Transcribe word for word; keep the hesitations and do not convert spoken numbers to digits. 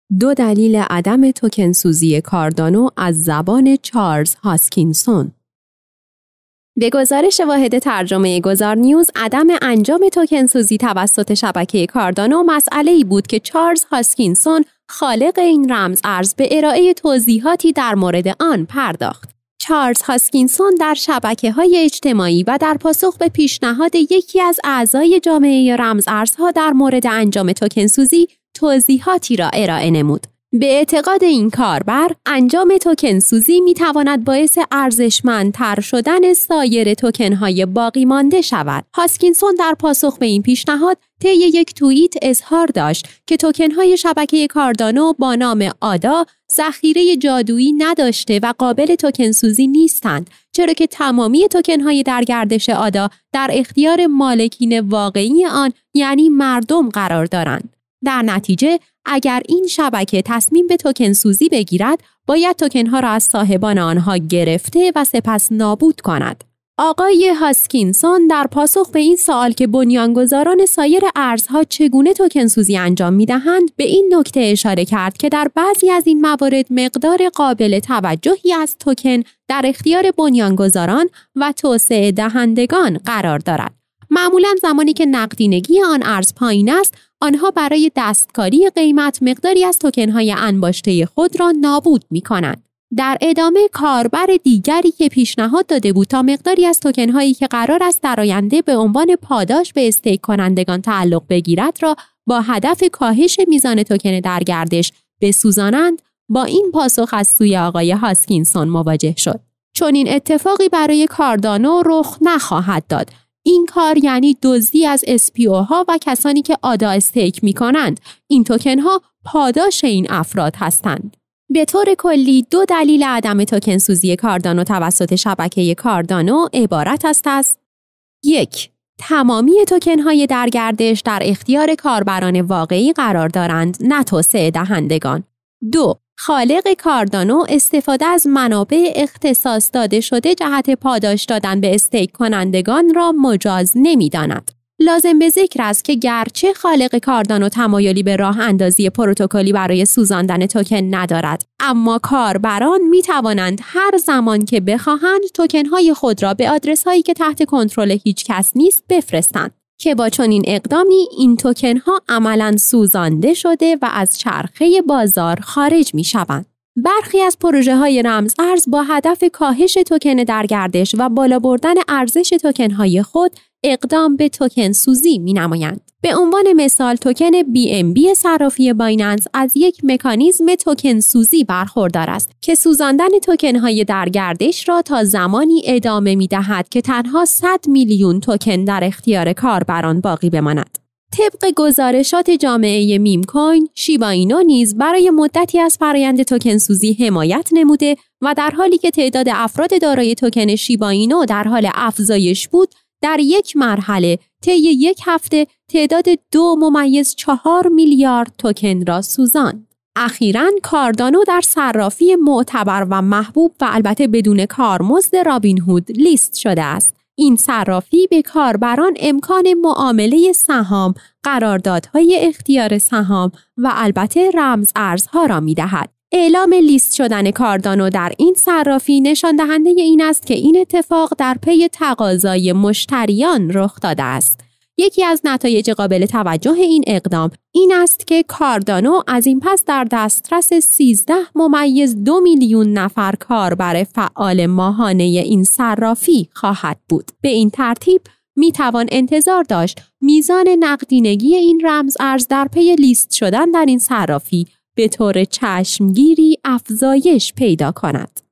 دو دلیل عدم توکن سوزی کاردانو از زبان چارلز هاسکینسون. به گزارش واحد ترجمه گذار نیوز، عدم انجام توکن سوزی توسط شبکه کاردانو مسئله‌ای بود که چارلز هاسکینسون، خالق این رمز ارز، به ارائه توضیحاتی در مورد آن پرداخت. چارلز هاسکینسون در شبکه‌های اجتماعی و در پاسخ به پیشنهاد یکی از اعضای جامعه رمز ارزها در مورد انجام توکن سوزی توضیحاتی را ارائه نمود. به اعتقاد این کاربر، انجام توکن سوزی می تواند باعث ارزشمندتر شدن سایر توکن‌های باقی مانده شود. هاسکینسون در پاسخ به این پیشنهاد طی یک توییت اظهار داشت که توکن‌های شبکه کاردانو با نام آدا ذخیره جادویی نداشته و قابل توکن سوزی نیستند، چرا که تمامی توکن‌های در گردش آدا در اختیار مالکین واقعی آن، یعنی مردم، قرار دارند. در نتیجه، اگر این شبکه تصمیم به توکن سوزی بگیرد، باید توکن‌ها را از صاحبان آنها گرفته و سپس نابود کند. آقای هاسکینسون در پاسخ به این سوال که بنیانگذاران سایر ارزها چگونه توکن سوزی انجام می‌دهند، به این نکته اشاره کرد که در بعضی از این موارد مقدار قابل توجهی از توکن در اختیار بنیانگذاران و توسعه دهندگان قرار دارد. معمولاً زمانی که نقدینگی آن ارز پایین است، آنها برای دستکاری قیمت مقداری از توکن‌های انباشته خود را نابود می‌کنند. در ادامه، کاربر دیگری که پیشنهاد داده بود تا مقداری از توکن‌هایی که قرار است در آینده به عنوان پاداش به استیک کنندگان تعلق بگیرد را با هدف کاهش میزان توکن در گردش بسوزانند، با این پاسخ از سوی آقای هاسکینسون مواجه شد: چون این اتفاقی برای کاردانو رخ نخواهد داد. این کار یعنی دزدی از اس پی او ها و کسانی که آدا استیک می کنند. این توکن ها پاداش این افراد هستند. به طور کلی، دو دلیل عدم توکن سوزی کاردانو توسط شبکه کاردانو عبارت است از: یک، تمامی توکن های در گردش در اختیار کاربران واقعی قرار دارند، نه توسعه دهندگان. دو، خالق کاردانو استفاده از منابع اختصاص داده شده جهت پاداش دادن به استیک کنندگان را مجاز نمی داند. لازم به ذکر است که گرچه خالق کاردانو تمایلی به راه اندازی پروتکلی برای سوزاندن توکن ندارد، اما کاربران می توانند هر زمان که بخواهند توکن‌های خود را به آدرس‌هایی که تحت کنترل هیچ کس نیست بفرستند، که با چنین اقدامی این توکن‌ها عملاً سوزانده شده و از چرخه بازار خارج می‌شوند. برخی از پروژه‌های رمز ارز با هدف کاهش توکن در گردش و بالا بردن ارزش توکن‌های خود اقدام به توکن سوزی می‌نمایند. به عنوان مثال، توکن بی ام بی صرافی بایننس از یک مکانیزم توکن سوزی برخوردار است که سوزاندن توکن‌های در گردش را تا زمانی ادامه می‌دهد که تنها صد میلیون توکن در اختیار کاربران باقی بماند. طبق گزارشات جامعه میم کوین، شیبا اینو نیز برای مدتی از فرآیند توکن سوزی حمایت نموده و در حالی که تعداد افراد دارای توکن شیبا اینو در حال افزایش بود، در یک مرحله طی یک هفته تعداد دو ممیز چهار میلیارد توکن را سوزاند. اخیراً کاردانو در صرافی معتبر و محبوب و البته بدون کارمزد رابین هود لیست شده است. این صرافی به کاربران امکان معامله سهام، قراردادهای اختیار سهام و البته رمز ارزها را می‌دهد. اعلام لیست شدن کاردانو در این صرافی نشان دهنده این است که این اتفاق در پی تقاضای مشتریان رخ داده است. یکی از نتایج قابل توجه این اقدام این است که کاردانو از این پس در دسترس سیزده ممیز دو میلیون نفر کاربر فعال ماهانه این صرافی خواهد بود. به این ترتیب می توان انتظار داشت میزان نقدینگی این رمز ارز در پی لیست شدن در این صرافی به طور چشمگیری افزایش پیدا کند.